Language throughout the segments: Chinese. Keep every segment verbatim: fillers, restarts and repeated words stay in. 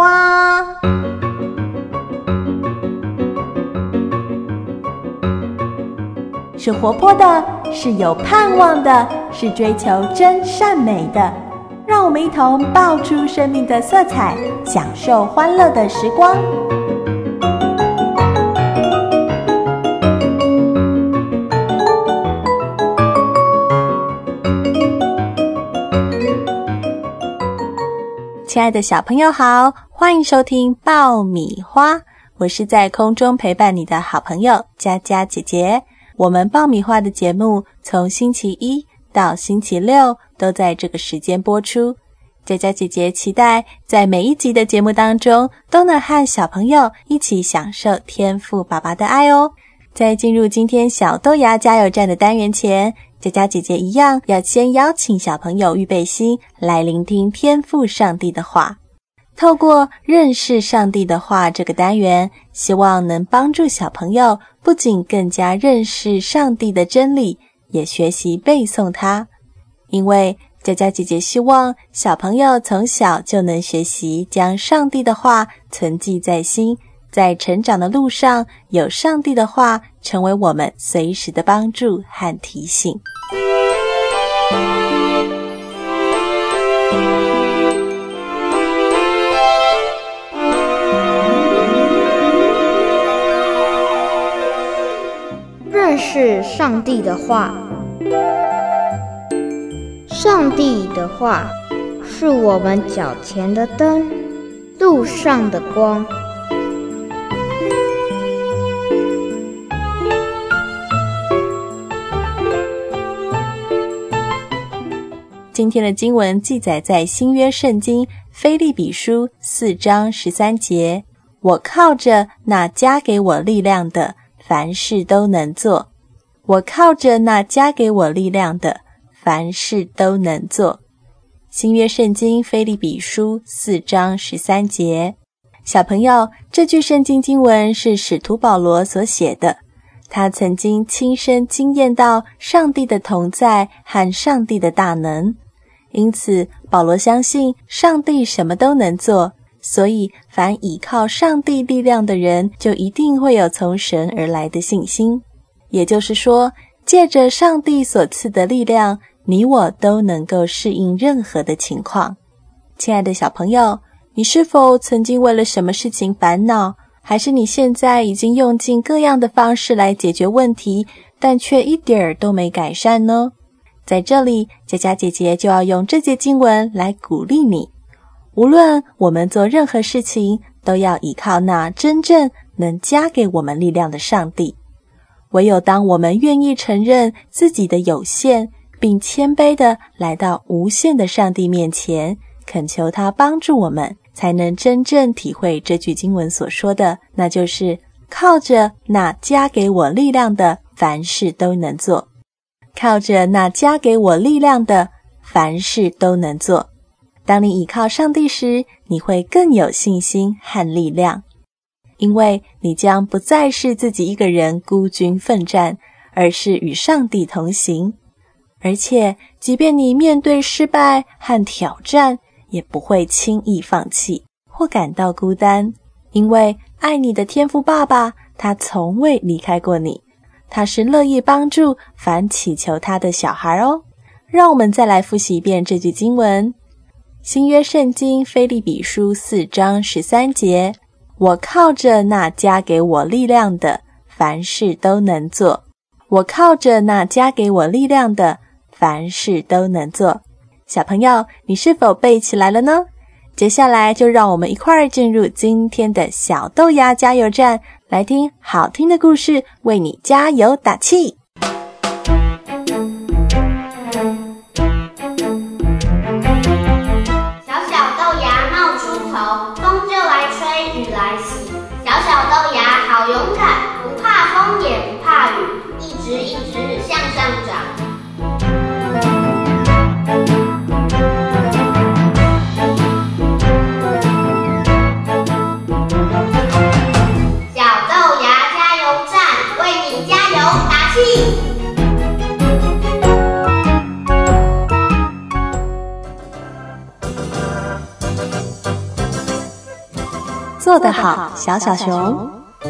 花。是活泼的，是有盼望的，是追求真善美的。让我们一同爆出生命的色彩，享受欢乐的时光。亲爱的小朋友好，欢迎收听爆米花，我是在空中陪伴你的好朋友佳佳姐姐。我们爆米花的节目从星期一到星期六都在这个时间播出。佳佳姐姐期待在每一集的节目当中都能和小朋友一起享受天父爸爸的爱哦。在进入今天小豆芽加油站的单元前，佳佳姐姐一样要先邀请小朋友预备心来聆听天父上帝的话。透过认识上帝的话这个单元，希望能帮助小朋友不仅更加认识上帝的真理，也学习背诵它。因为佳佳姐姐希望小朋友从小就能学习将上帝的话存记在心，在成长的路上有上帝的话成为我们随时的帮助和提醒。 认识上帝的话。上帝的话是我们脚前的灯，路上的光。 今天的经文记载在新约圣经腓立比书四章十三节，我靠着那加给我力量的，凡事都能做。我靠着那加给我力量的，凡事都能做。新约圣经腓立比书四章十三节。小朋友，这句圣经经文是使徒保罗所写的，他曾经亲身经验到上帝的同在和上帝的大能，因此保罗相信上帝什么都能做，所以凡倚靠上帝力量的人，就一定会有从神而来的信心。也就是说，借着上帝所赐的力量，你我都能够适应任何的情况。亲爱的小朋友，你是否曾经为了什么事情烦恼，还是你现在已经用尽各样的方式来解决问题，但却一点儿都没改善呢？在这里，佳佳姐姐就要用这节经文来鼓励你，无论我们做任何事情，都要依靠那真正能加给我们力量的上帝。唯有当我们愿意承认自己的有限，并谦卑地来到无限的上帝面前，恳求他帮助我们，才能真正体会这句经文所说的，那就是靠着那加给我力量的，凡事都能做。靠着那加给我力量的，凡事都能做。当你倚靠上帝时，你会更有信心和力量，因为你将不再是自己一个人孤军奋战，而是与上帝同行。而且即便你面对失败和挑战，也不会轻易放弃或感到孤单，因为爱你的天父爸爸，他从未离开过你，他是乐意帮助凡祈求他的小孩哦。让我们再来复习一遍这句经文，新约圣经腓立比书四章十三节，我靠着那加给我力量的，凡事都能做。我靠着那加给我力量的，凡事都能做。小朋友，你是否背起来了呢？接下来就让我们一块儿进入今天的小豆芽加油站，来听好听的故事，为你加油打气。 小小豆芽冒出头，风就来吹，雨来洗。小小豆芽好勇敢，不怕风也不怕雨，一直一直向上长。小豆芽加油站，为你加油打气。 做得好，小小熊。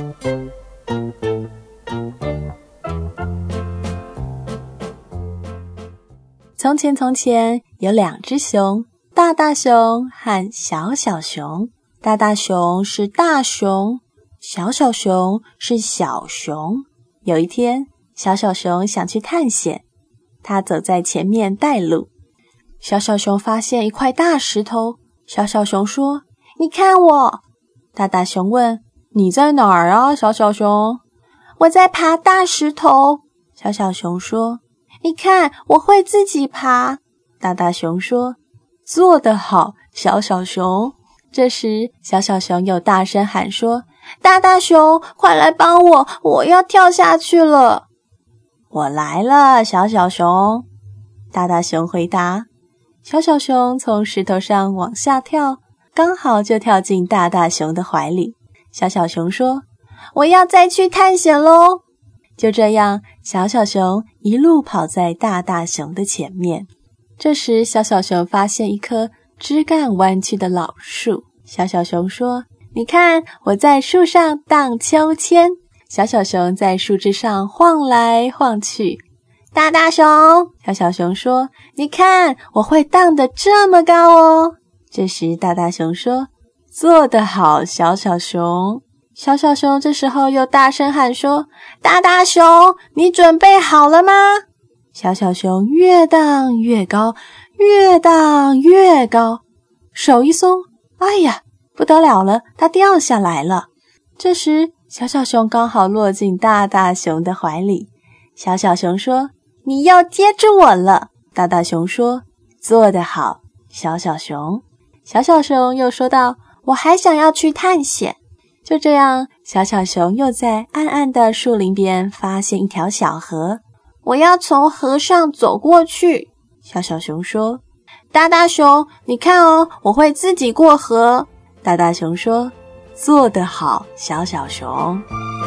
从前从前有两只熊，大大熊和小小熊。大大熊是大熊，小小熊是小熊。有一天，小小熊想去探险，他走在前面带路。小小熊发现一块大石头，小小熊说：“你看我。”大大熊问：“你在哪儿啊，小小熊？”“我在爬大石头。”小小熊说。“你看，我会自己爬。”大大熊说。“做得好，小小熊。”这时，小小熊又大声喊说：“大大熊，快来帮我，我要跳下去了。”“我来了，小小熊。”大大熊回答。小小熊从石头上往下跳，刚好就跳进大大熊的怀里。小小熊说：“我要再去探险咯。”就这样，小小熊一路跑在大大熊的前面。这时，小小熊发现一棵枝干弯曲的老树。小小熊说：“你看，我在树上荡秋千。”小小熊在树枝上晃来晃去。“大大熊！”小小熊说：“你看，我会荡得这么高哦。”这时，大大熊说：“做得好，小小熊。”小小熊这时候又大声喊说：“大大熊，你准备好了吗？”小小熊越荡越高，越荡越高，手一松，哎呀，不得了了，它掉下来了。这时，小小熊刚好落进大大熊的怀里。小小熊说：“你又接住我了。”大大熊说：“做得好，小小熊。”小小熊又说道：“我还想要去探险。”就这样，小小熊又在暗暗的树林边发现一条小河。“我要从河上走过去。”小小熊说。“大大熊，你看哦，我会自己过河。”大大熊说：“做得好，小小熊。”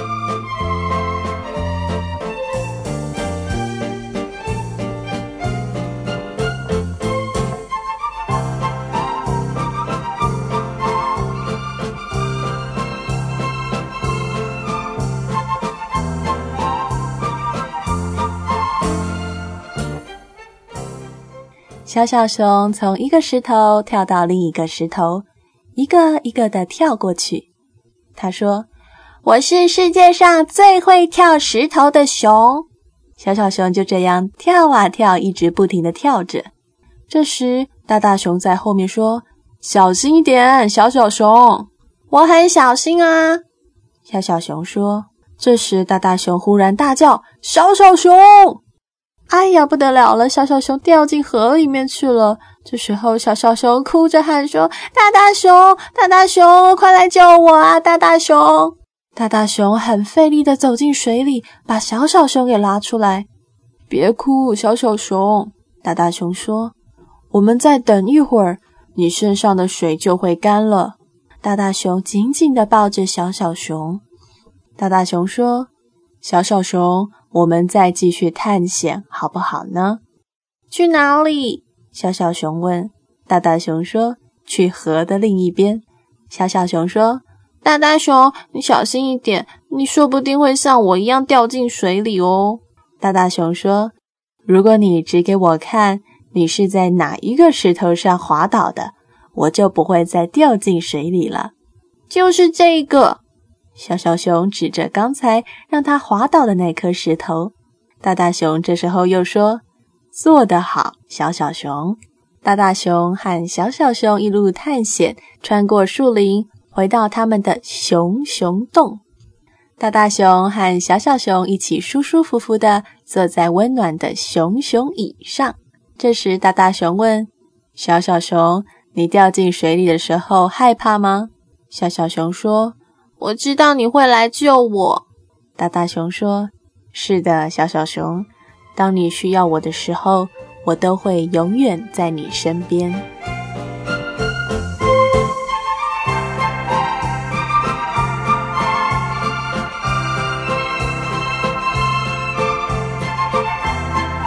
小小熊从一个石头跳到另一个石头，一个一个地跳过去。他说：“我是世界上最会跳石头的熊。”小小熊就这样跳啊跳，一直不停地跳着。这时，大大熊在后面说：“小心一点，小小熊。”“我很小心啊。”小小熊说。这时，大大熊忽然大叫：“小小熊！”哎呀，不得了了，小小熊掉进河里面去了。这时候，小小熊哭着喊说：“大大熊，大大熊，快来救我啊，大大熊！”大大熊很费力地走进水里，把小小熊给拉出来。“别哭，小小熊。”大大熊说，“我们再等一会儿，你身上的水就会干了。”大大熊紧紧地抱着小小熊。大大熊说：“小小熊，我们再继续探险好不好呢？”“去哪里？”小小熊问。大大熊说：“去河的另一边。”小小熊说：“大大熊，你小心一点，你说不定会像我一样掉进水里哦。”大大熊说：“如果你指给我看你是在哪一个石头上滑倒的，我就不会再掉进水里了。”“就是这个。”小小熊指着刚才让他滑倒的那颗石头。大大熊这时候又说：“做得好，小小熊。”大大熊和小小熊一路探险，穿过树林，回到他们的熊熊洞。大大熊和小小熊一起舒舒服服地坐在温暖的熊熊椅上。这时大大熊问：“小小熊，你掉进水里的时候害怕吗？”小小熊说：“我知道你会来救我。”大大熊说：“是的，小小熊，当你需要我的时候，我都会永远在你身边。”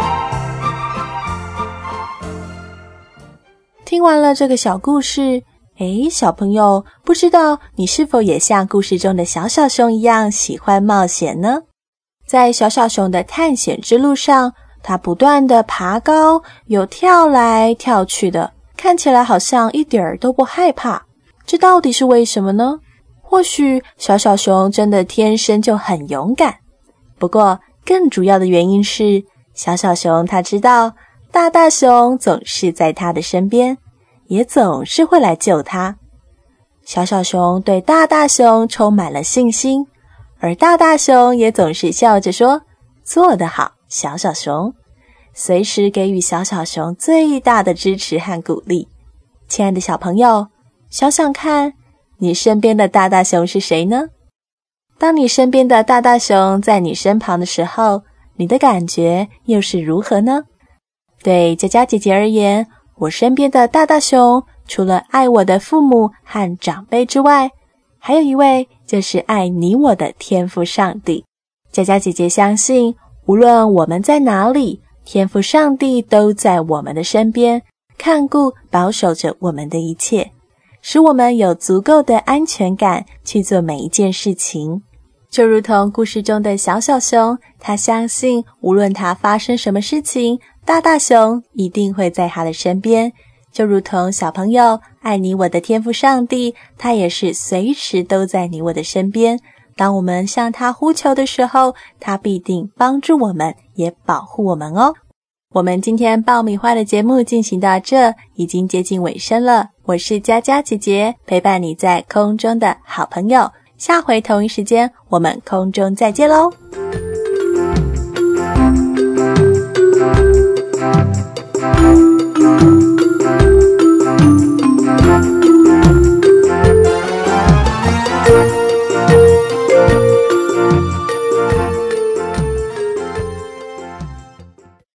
听完了这个小故事， 诶，小朋友，不知道你是否也像故事中的小小熊一样喜欢冒险呢？在小小熊的探险之路上，它不断地爬高，又跳来跳去的，看起来好像一点儿都不害怕。这到底是为什么呢？或许小小熊真的天生就很勇敢，不过更主要的原因是，小小熊它知道大大熊总是在它的身边，也总是会来救它。小小熊对大大熊充满了信心，而大大熊也总是笑着说：“做得好，小小熊。”随时给予小小熊最大的支持和鼓励。亲爱的小朋友，想想看，你身边的大大熊是谁呢？当你身边的大大熊在你身旁的时候，你的感觉又是如何呢？对佳佳姐姐而言，我身边的大大熊除了爱我的父母和长辈之外，还有一位就是爱你我的天父上帝。佳佳姐姐相信，无论我们在哪里，天父上帝都在我们的身边，看顾保守着我们的一切，使我们有足够的安全感去做每一件事情。就如同故事中的小小熊，他相信无论他发生什么事情，大大熊一定会在他的身边。就如同小朋友爱你我的天父上帝，他也是随时都在你我的身边。当我们向他呼求的时候，他必定帮助我们，也保护我们哦。我们今天爆米花的节目进行到这，已经接近尾声了。我是佳佳姐姐，陪伴你在空中的好朋友。下回同一时间，我们空中再见喽。